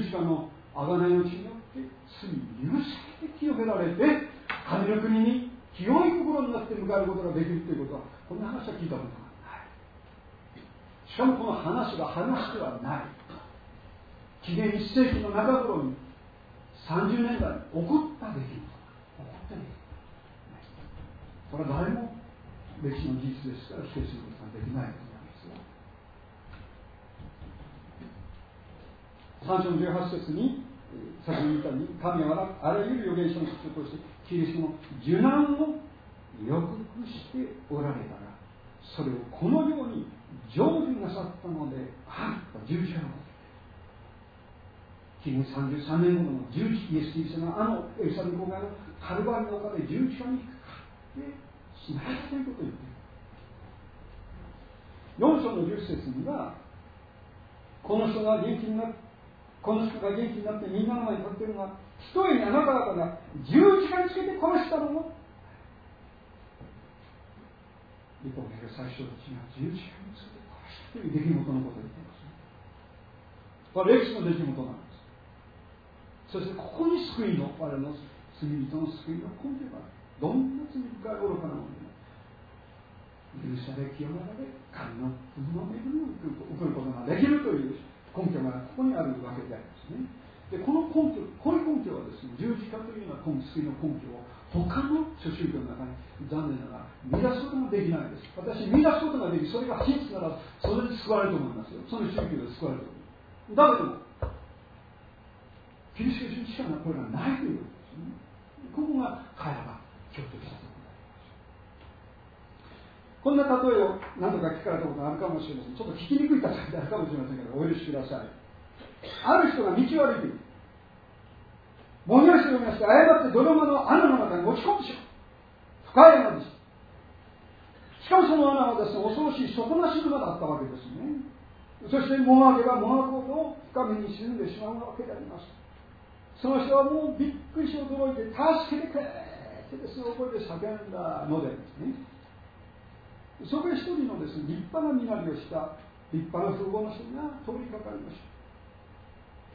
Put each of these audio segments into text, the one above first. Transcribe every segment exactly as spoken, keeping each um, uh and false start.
字架の贖いの血によって罪許されて清められて、神の国に清い心になって迎えることができるということは、こんな話は聞いたことがない。しかもこの話が話ではない。紀元いっ世紀の中頃にさんじゅうねんだいに起こった出来事が起こった出来事。これは誰も歴史の事実ですから否定することができないことなんですよ。さん章のじゅうはち節に先ほど言ったように、神はあらゆる預言者の口を通してキリストの受難を予告しておられたが、それをこのように成就なさったのであると十字架のこと。紀元さんじゅうさんねんごの十字イエス・キリストがあのエルサレム郊外のカルバリの丘で十字架にかかって死なれたということを言っている。よん章のじゅっ節には、この人が元気になってこの人が元気になってみんなの前に立っているのは、ひとえにあなた方が十字架につけて殺したのも、立法学最初たちが十字架につけて殺したという出来事のことを言っていますね。これは歴史の出来事なんです。そしてここに救いの、我々の罪人の救いの根拠がある。どんな罪深い愚かなものでも許され清められ、神の国の恵みを受けることができるという根拠がここにあるわけでありますね。で、この根拠、こういう根拠はですね、十字架というような救いの根拠を他の諸宗教の中に残念ながら見出すことができないです。私、見出すことができ、それが真実ならそれで救われると思いますよ。その宗教で救われると思う。だけどもキリスト教しかこれがないということですね。ここが彼らが強調したところであります。こんな例えを何度か聞かれたことがあるかもしれません。ちょっと聞きにくい例えであるかもしれませんけど、お許しください。ある人が道を歩いている。ぼんやりしておりまして、誤って泥間の穴の中に落ち込んでしまう。深い穴です。しかもその穴はですね、恐ろしい底なし沼だったわけですね。そしてもがけばもがくほど深みに沈んでしまうわけであります。その人はもうびっくりし驚いて、助けてくれってですね、声で叫んだのでですね、そこへ一人のですね、立派な身なりをした立派な風貌の人が通りかかりました。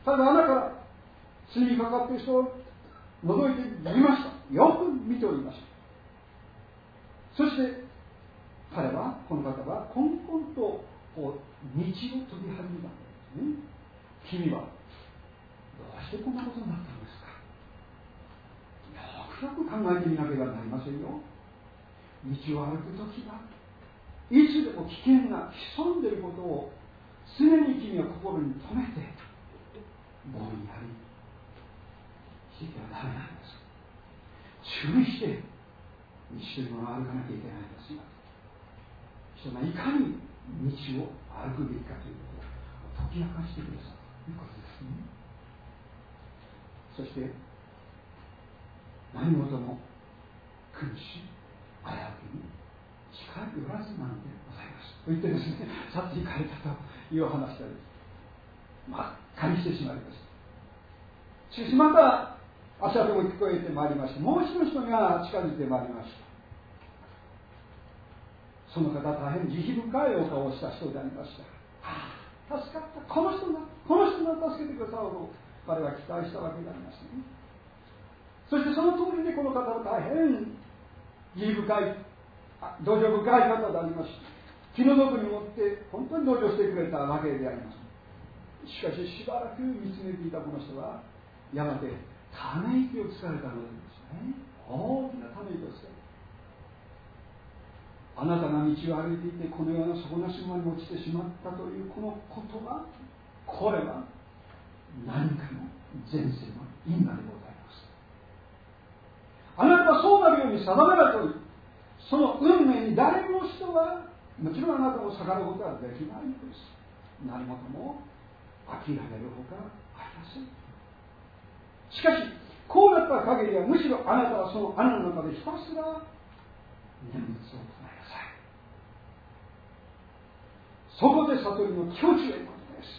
ただ穴から罪にかかっている人を覗いてみました。よく見ておりました。そして彼は、この方はコンコンとこう道を飛び始めたんですね。君はどうしてこんなことになったんですか。よくよく考えてみなければなりませんよ。道を歩くときはいつでも危険が潜んでいることを常に君は心に留めてぼんやりしてはダメなんです。注意して道というものを歩かなきゃいけないんですよ。人がいかに道を歩くべきかということを解き明かしてくださいということですね。そして何事も苦し危うきに近寄らずなんでございますと言ってですね、さっき書いたという話です。真っ赤にしてしまいます。しかしまた足跡も聞こえてまいりまして、もう一人の人が近づいてまいりました。その方は大変慈悲深いお顔をした人でありました。はあ、助かった、この人がこの人が助けてくださると彼は期待したわけでありますね。そしてその通りでこの方は大変慈悲深い同情深い方であります。気の毒にもって本当に同情してくれたわけであります。しかししばらく見つめていたこの人はやがてため息をつかれたのですね。大きなため息をつかれた。あなたが道を歩いていてこのような底なし沼に落ちてしまったというこのことは、これは何かの前世の因果でございます。あなたはそうなるように定められており、その運命に誰も人はもちろんあなたを逆らうことはできないのです。何事も諦めるほかありません。しかしこうなった限りはむしろあなたはその穴の中でひたすら念仏を唱えなさい。そこで悟りの境地へ行くことです。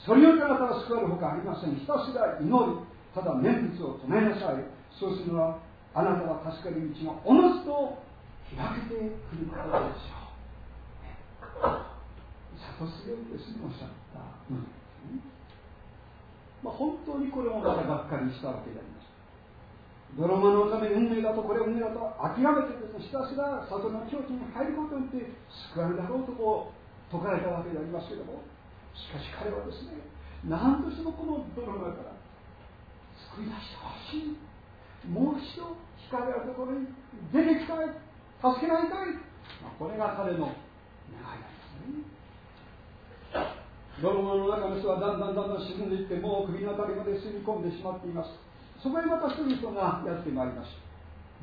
それによってあなたは救われるほかありません。ひたすら祈り、ただ念仏を唱えなさい。そうするのはあなたは助かる道がおのずと開けてくることでしょう。悟すようですね、おっしゃった、うん、 まあ、本当にこれもまたがっかりしたわけであります。泥間のために運命だとこれ運命だと諦めてですね、ひたすら里の境地に入ることによって救われるだろうとこう説かれたわけでありますけれども、しかし彼はですね、何としてもこの泥の中から救い出してほしい、もう一度光あるところに出てきたい、助けられたい、まあ、これが彼の願いなんですね。泥間の中の人はだんだんだんだん沈んでいって、もう首のあたりまで吸い込んでしまっています。そこへまた一人の人がやってまいりました。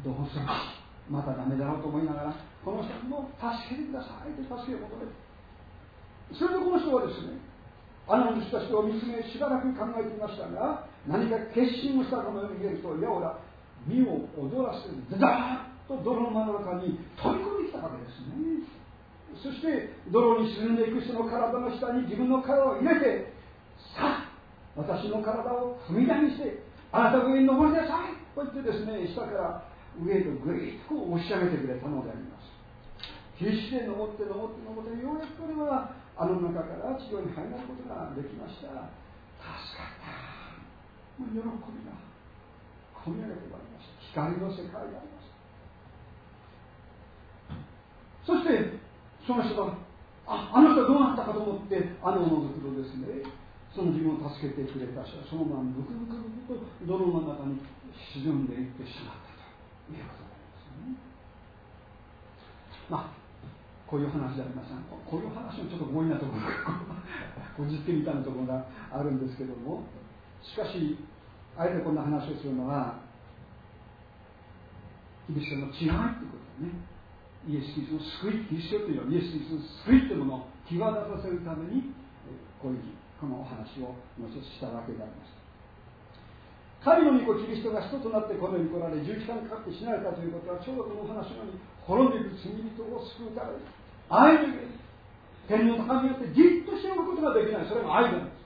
どうせまたダメだろうと思いながら、この人にも助けてくださいと助けを求める。それでこの人はですね、あの人たちを見つめしばらく考えていましたが、何か決心をしたかのように見えると、いやおら身を躍らせてズダーッと泥の真ん中に飛び込んできたわけですね。そして泥に沈んでいく人の体の下に自分の体を入れて、さあ私の体を踏み台にしてあなた上に登りなさいと言ってですね、下から上へとぐいっとこう押し上げてくれたのであります。必死で登って登って登って、ようやくこれはあの中から地上に入ることができました。助かった、もう喜びが込み上げてまいりました。光の世界であります。そしてその人があ、あの人はどうなったかと思ってあのを覗くとですね、その自分を助けてくれた人はそのままブクブクブクと泥の中に沈んでいってしまったということなんですね。まあこういう話じゃありません。こういう話もちょっと強引なところがこじってみたいなところがあるんですけども、しかしあえてこんな話をするのはキリストの違いということですね。イエス・キリストの救い、キリストというのはイエス・キリストの救いというものを際立たせるためにこういうこのお話をもう一つしたわけであります。神の御子キリストが人となってこの世に来られ、十字架にかかって死なれたということは、ちょうどこのお話のように滅んでいく罪人を救うために愛のゆえに天皇の神によってじっとしておくことができない、それが愛なんです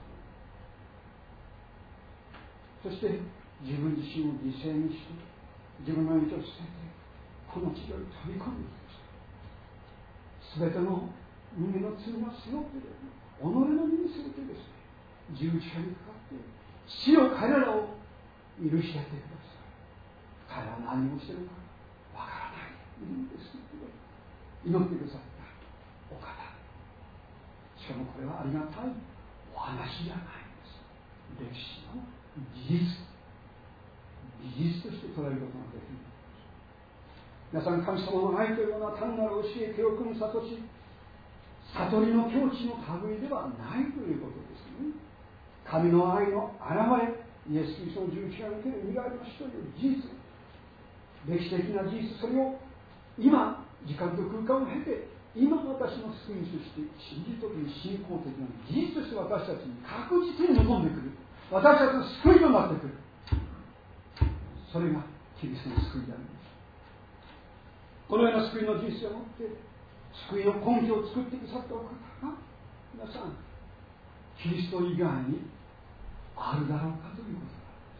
。そして自分自身を犠牲にして自分の命を捨ててこの地上に飛び込んでいきました。すべての人間の罪が背負っている己の身に背負ってですね、十字架にかかって死を彼らを許してやってください。彼は何をしているかわからないんですけど、祈ってくださったお方、しかもこれはありがたいお話じゃないんです。歴史の事実事実として捉えることができる。皆さん、神様の愛というものは単なる教え、手を組む悟し悟りの境地の類ではないということですね。神の愛の現れ、イエス・キリストの十字架における身代わりの死という事実、歴史的な事実、それを今時間と空間を経て今私の救い主として真実的に信仰的な事実として私たちに確実に望んでくる、私たちの救いとなってくる、それがキリストの救いであります。このような救いの事実をもって救いの根拠を作ってくださったお方が皆さんキリスト以外にあるだろうかということなんです。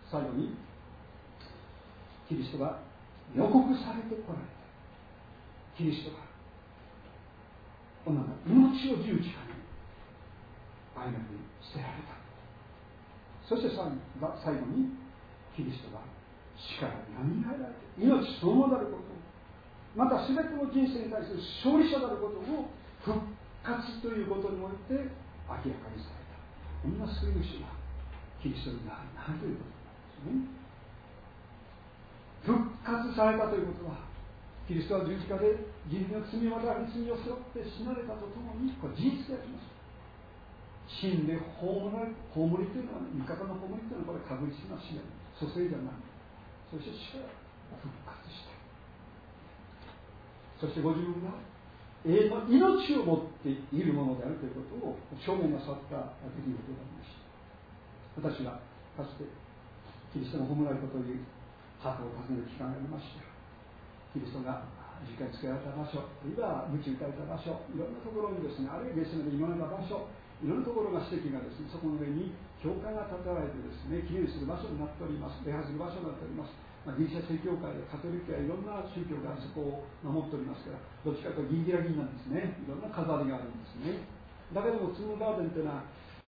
最後にキリストが予告されてこられたキリストがこの命を十字架に愛のに捨てられた。そして最後にキリストが死からよみがえられて命そのものであることを、また全ての人生に対する勝利者であることを復活ということにおいて明らかにされた。こんな救い主がキリストになるということなんですね。復活されたということは、キリストは十字架で人類の罪をまた罪を背負って死なれたとともに、これ事実であります。死んで葬られる、葬りというのは、ね、味方の葬りというのはこれ確実な死で、蘇生じゃない。そして死から復活した。そしてご自分が永遠の命を持っているものであるということを証明なさった出来事がありました。私はかつてキリストの葬られたという墓を訪ねる機会がありました。キリストが十字架につけられた場所、あるいは鞭打たれた場所、いろんなところにですね、あるいはゲセマネで祈られた場所、いろんなところが史跡がですね、そこの上に教会が建てられてですね、記念する場所になっております。礼拝する場所になっております。まあ、ギリシャ正教会でカトリックやいろんな宗教がそこを守っておりますから、どっちかというとギンギラギンなんですね。いろんな飾りがあるんですね。だけどもツムガーデンというのは